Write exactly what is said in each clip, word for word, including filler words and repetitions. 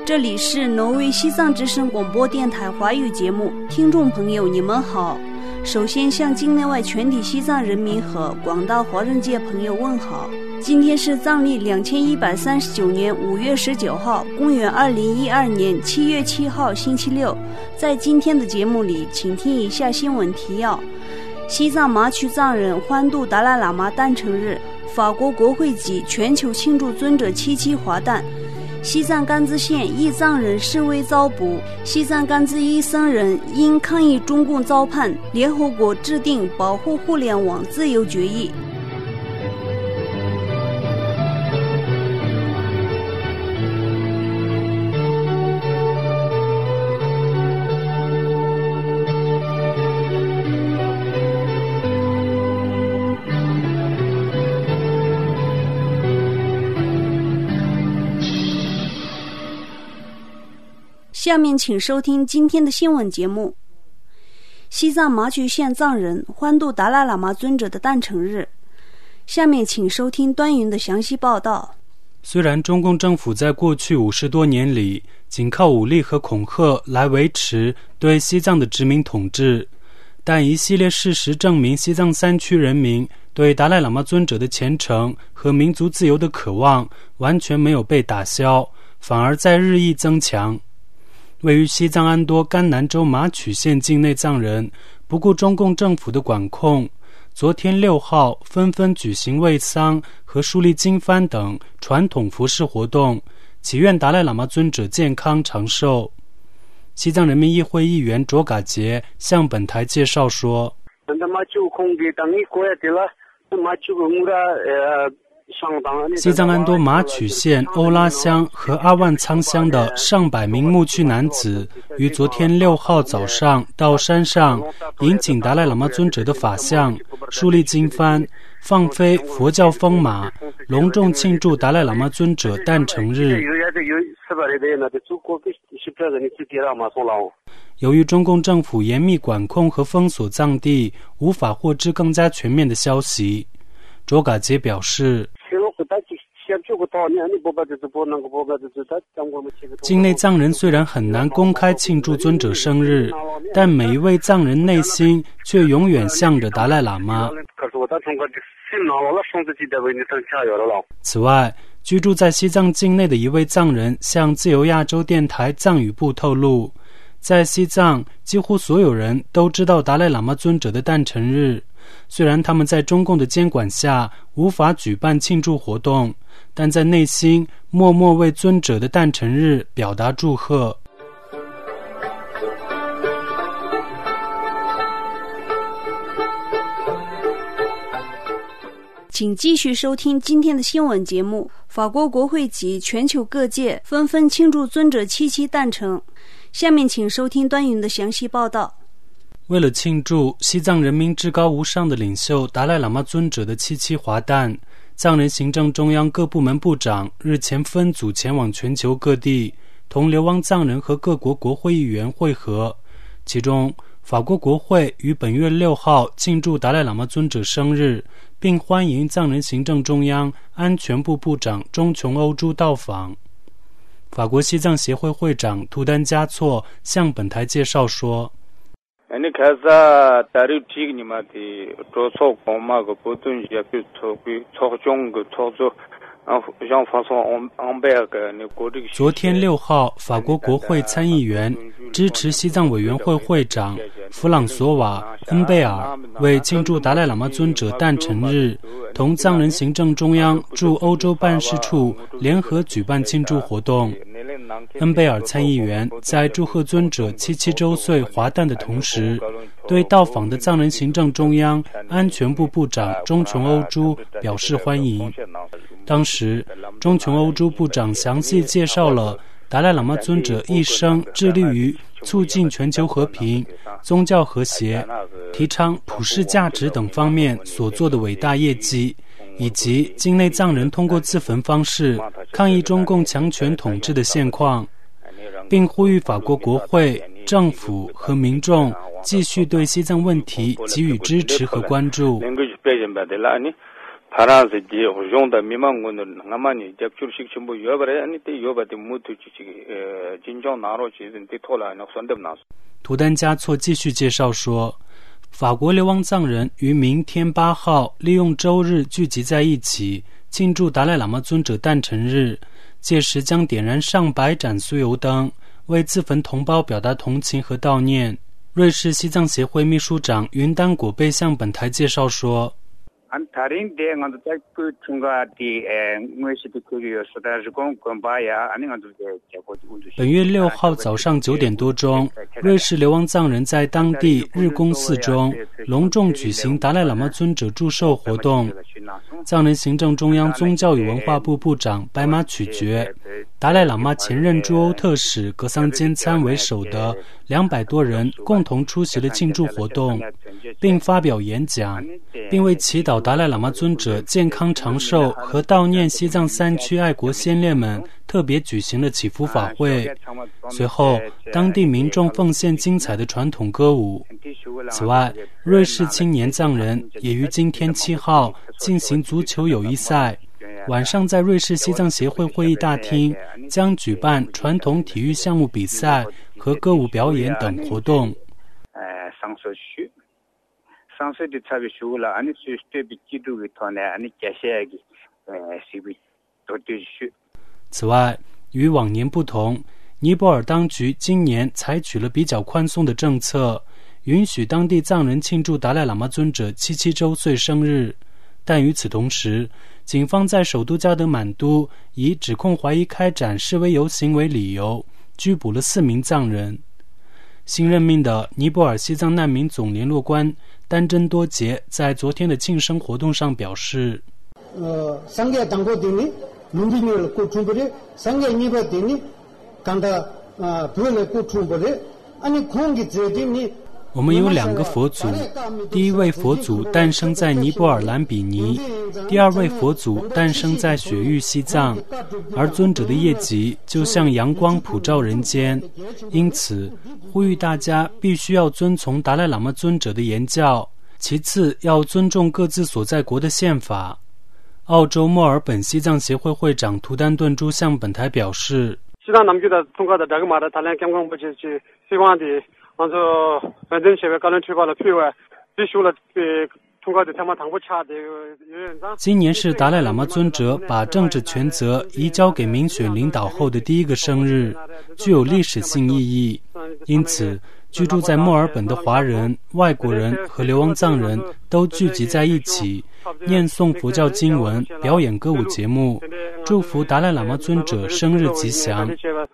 这里是挪威西藏之声广播电台华语节目，听众朋友你们好。首先向境内外全体西藏人民和广大华人界朋友问好。今天是藏历两千一百三十九年五月十九号，公元二零一二年七月七号，星期六。在今天的节目里，请听以下新闻提要：西藏麻曲藏人欢度达赖喇嘛诞辰日，法国国会及全球庆祝尊者七七华诞。西藏甘孜县一藏人示威遭捕，西藏甘孜一僧人因抗议中共遭判，联合国制定保护互联网自由决议。下面请收听今天的新闻节目。西藏麻曲县藏人欢度达赖喇嘛尊者的诞辰日。下面请收听端云的详细报道。 虽然中共政府在过去五十多年里仅靠武力和恐吓来维持对西藏的殖民统治，但一系列事实证明，西藏山区人民对达赖喇嘛尊者的虔诚和民族自由的渴望完全没有被打消，反而在日益增强。位于西藏安多甘南州麻曲县境内藏人不顾中共政府的管控，昨天六号纷纷举行慰丧和树立经幡等传统服饰活动，祈愿达赖喇嘛尊者健康长寿。西藏人民议会议员卓嘎杰向本台介绍说，西藏安多麻曲县欧拉乡和阿万仓乡的上百名牧区男子于昨天六号早上到山上迎请达赖喇嘛尊者的法像，树立经幡，放飞佛教风马，隆重庆祝达赖喇嘛尊者诞辰日。由于中共政府严密管控和封锁藏地，无法获知更加全面的消息。卓嘎杰表示，境内藏人虽然很难公开庆祝尊者生日，但每一位藏人内心却永远向着达赖喇嘛。此外，居住在西藏境内的一位藏人向自由亚洲电台藏语部透露，在西藏几乎所有人都知道达赖喇嘛尊者的诞辰日，虽然他们在中共的监管下无法举办庆祝活动，但在内心默默为尊者的诞辰日表达祝贺。 请继续收听今天的新闻节目。法国国会及全球各界纷纷庆祝尊者七七诞辰。下面请收听端云的详细报道。 为了庆祝西藏人民至高无上的领袖达赖喇嘛尊者的七七华诞，藏人行政中央各部门部长日前分组前往全球各地，同流亡藏人和各国国会议员会合。其中，法国国会于本月六号庆祝达赖喇嘛尊者生日，并欢迎藏人行政中央安全部部长中琼欧珠到访。法国西藏协会会长图丹加措向本台介绍说，昨天六号，法国国会参议员支持西藏委员会会长弗朗索瓦·恩贝尔为庆祝达赖喇嘛尊者诞辰日，同藏人行政中央驻欧洲办事处联合举办庆祝活动。恩贝尔参议员在祝贺尊者七七周岁华诞的同时，对到访的藏人行政中央安全部部长中琼欧珠表示欢迎。当时，中琼欧珠部长详细介绍了达赖喇嘛尊者一生致力于促进全球和平、宗教和谐、提倡普世价值等方面所做的伟大业绩，以及境内藏人通过自焚方式抗议中共强权统治的现况，并呼吁法国国会、政府和民众继续对西藏问题给予支持和关注。 파란색이 호종다 미망군을 나만이 접출식 전부 여버래 아니 때 여버데 무투 지기 진정 나로 지든 토라 나 선답 나서 图丹嘉措继续介绍说，法国流亡藏人于明天八号利用周日聚集在一起，庆祝达赖喇嘛尊者诞辰日，届时将点燃上百盏酥油灯，为自焚同胞表达同情和悼念。瑞士西藏协会秘书长云丹果贝向本台介绍说，本月六号早上九点多钟，瑞士流亡藏人在当地日公寺中隆重举行达赖喇嘛尊者祝寿活动。藏人行政中央宗教与文化部部长白马曲觉，达赖喇嘛前任驻欧特使格桑坚参为首的两百多人共同出席了庆祝活动，并发表演讲，并为祈祷达赖喇嘛尊者健康长寿和悼念西藏三区爱国先烈们特别举行了祈福法会。随后，当地民众奉献精彩的传统歌舞。此外，瑞士青年藏人也于今天七号进行足球友谊赛，晚上在瑞士西藏协会会议大厅将举办传统体育项目比赛和歌舞表演等活动。此外，与往年不同，尼泊尔当局今年采取了比较宽松的政策，允许当地藏人庆祝达赖喇嘛尊者七七周岁生日。但与此同时，警方在首都加德满都以指控怀疑开展示威游行为理由，拘捕了四名藏人。新任命的尼泊尔西藏难民总联络官丹真多杰在昨天的庆生活动上表示，呃，我们有两个佛祖，第一位佛祖诞生在尼泊尔兰比尼，第二位佛祖诞生在雪域西藏，而尊者的业绩就像阳光普照人间，因此呼吁大家必须要遵从达赖喇嘛尊者的言教，其次要尊重各自所在国的宪法。澳洲墨尔本西藏协会会长图丹顿珠向本台表示， 西藏남기다 통과다 자금 말아 달랑 경광부지 시공한디 먼저 완전 세계 가는 출발을 필요해 비슈를 통과的他们당不差的。 今年是达赖喇嘛尊者把政治权责移交给民选领导后的第一个生日，具有历史性意义。因此，居住在墨尔本的华人、外国人和流亡藏人都聚集在一起，念诵佛教经文，表演歌舞节目，祝福达赖喇嘛尊者生日吉祥。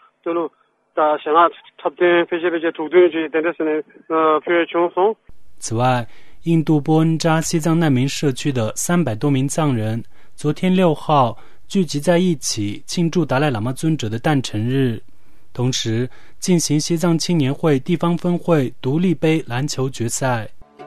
此外，印度波恩扎西藏难民社区的三百多名藏人昨天六号聚集在一起庆祝达赖喇嘛尊者的诞辰日，同时进行西藏青年会地方分会独立杯篮球决赛。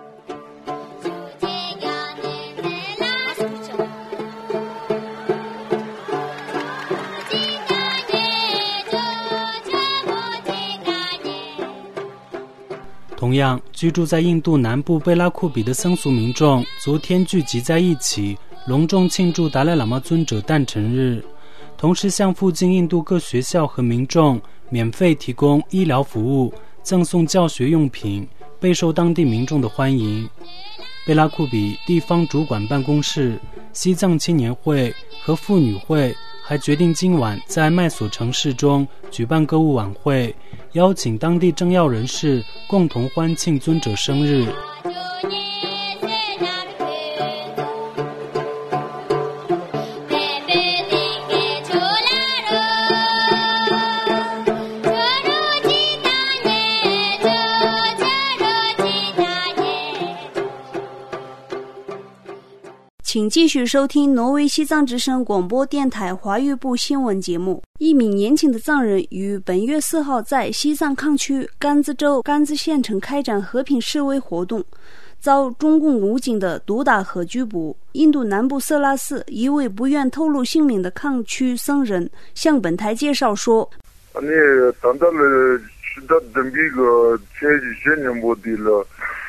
同样，居住在印度南部贝拉库比的僧俗民众昨天聚集在一起，隆重庆祝达赖喇嘛尊者诞辰日，同时向附近印度各学校和民众免费提供医疗服务，赠送教学用品，备受当地民众的欢迎。贝拉库比地方主管办公室、西藏青年会和妇女会还决定今晚在麦索城市中举办歌舞晚会，邀请当地政要人士共同欢庆尊者生日。 请继续收听挪威西藏之声广播电台华语部新闻节目。一名年轻的藏人于本月四号在西藏康区甘孜州甘孜县城开展和平示威活动，遭中共武警的毒打和拘捕。印度南部色拉寺一位不愿透露姓名的抗区僧人向本台介绍说，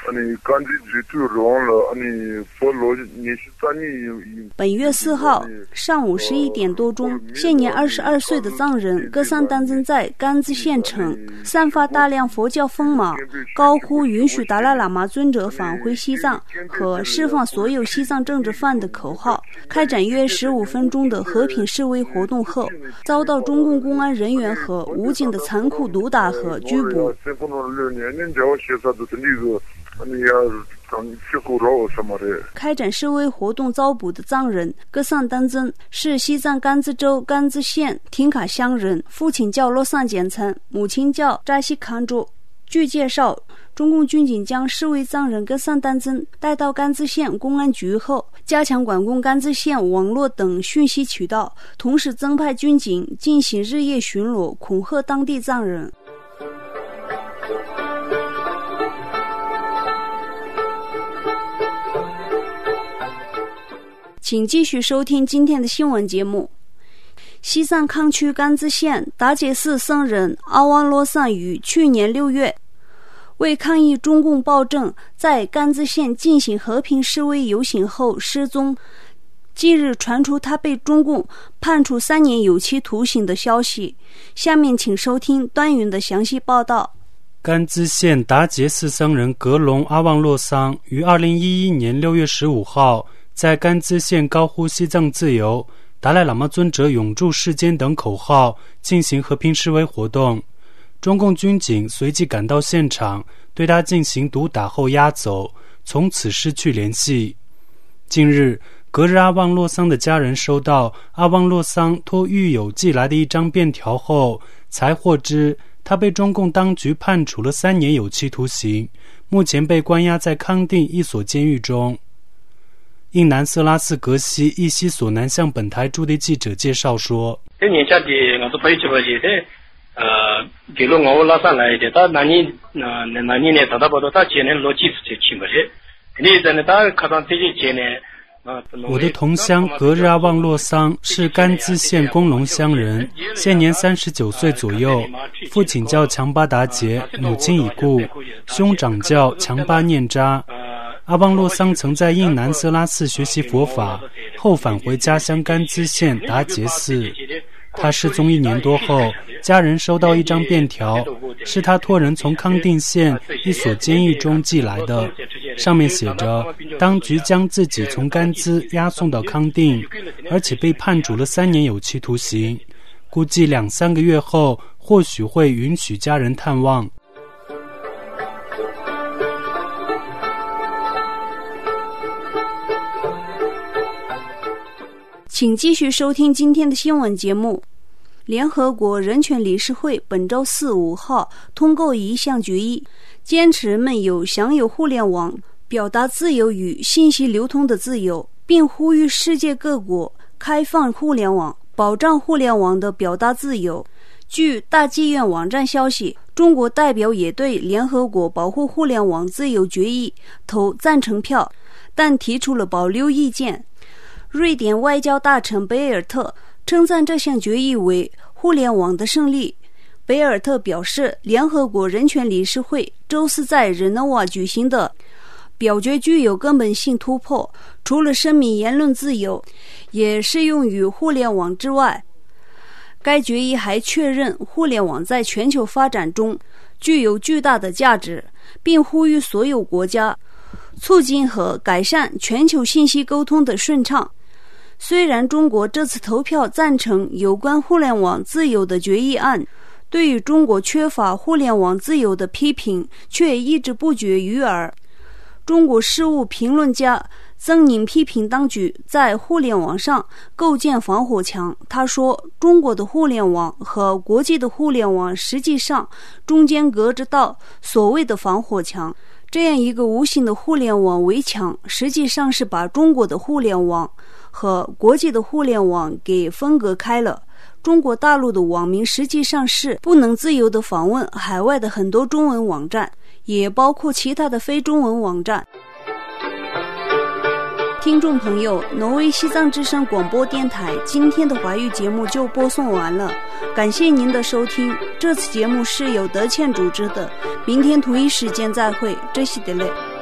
本月四号上午十一点多钟，现年二十二岁的藏人格桑丹增在甘孜县城散发大量佛教风马，高呼允许达赖喇嘛尊者返回西藏和释放所有西藏政治犯的口号，开展约十五分钟的和平示威活动后，遭到中共公安人员和武警的残酷毒打和拘捕。开展示威活动遭捕的藏人格桑丹增是西藏甘孜州甘孜县廷卡乡人，父亲叫洛桑简岑，母亲叫扎西康卓。据介绍，中共军警将示威藏人格桑丹增带到甘孜县公安局后，加强管控甘孜县网络等讯息渠道，同时增派军警进行日夜巡逻，恐吓当地藏人。请继续收听今天的新闻节目。西藏康区甘孜县达杰寺僧人阿旺洛桑于去年六月为抗议中共暴政，在甘孜县进行和平示威游行后失踪。近日传出他被中共判处三年有期徒刑的消息。下面请收听端云的详细报道。 甘孜县达杰寺僧人格隆阿旺洛桑于二零一一年六月十五号在甘孜县高呼西藏自由、达赖喇嘛尊者永驻世间等口号进行和平示威活动，中共军警随即赶到现场，对他进行毒打后押走，从此失去联系。近日，格日阿旺洛桑的家人收到阿旺洛桑托狱友寄来的一张便条后，才获知他被中共当局判处了三年有期徒刑，目前被关押在康定一所监狱中。印南色拉寺格西一西索南向本台驻地记者介绍说，我的同乡格日阿旺洛桑是甘孜县工龙乡人，现年三十九岁左右，父亲叫强巴达杰，母亲已故，兄长叫强巴念扎。阿旺洛桑曾在印南色拉寺学习佛法，后返回家乡甘孜县达杰寺。他失踪一年多后，家人收到一张便条，是他托人从康定县一所监狱中寄来的，上面写着当局将自己从甘孜押送到康定，而且被判处了三年有期徒刑，估计两三个月后或许会允许家人探望。 请继续收听今天的新闻节目。联合国人权理事会本周四五号通过一项决议，坚持人们有享有互联网表达自由与信息流通的自由，并呼吁世界各国开放互联网，保障互联网的表达自由。据大纪元网站消息，中国代表也对联合国保护互联网自由决议投赞成票，但提出了保留意见。瑞典外交大臣贝尔特称赞这项决议为互联网的胜利。贝尔特表示，联合国人权理事会周四在日内瓦举行的表决具有根本性突破，除了声明言论自由，也适用于互联网之外。该决议还确认互联网在全球发展中具有巨大的价值，并呼吁所有国家促进和改善全球信息沟通的顺畅。虽然中国这次投票赞成有关互联网自由的决议案，对于中国缺乏互联网自由的批评却一直不绝于耳。中国事务评论家曾宁批评当局在互联网上构建防火墙。他说，中国的互联网和国际的互联网实际上中间隔着道所谓的防火墙，这样一个无形的互联网围墙，实际上是把中国的互联网和国际的互联网给分隔开了。中国大陆的网民实际上是不能自由地访问海外的很多中文网站，也包括其他的非中文网站。听众朋友，挪威西藏之声广播电台今天的华语节目就播送完了，感谢您的收听。这次节目是由德倩主持的，明天同一时间再会，这是的嘞。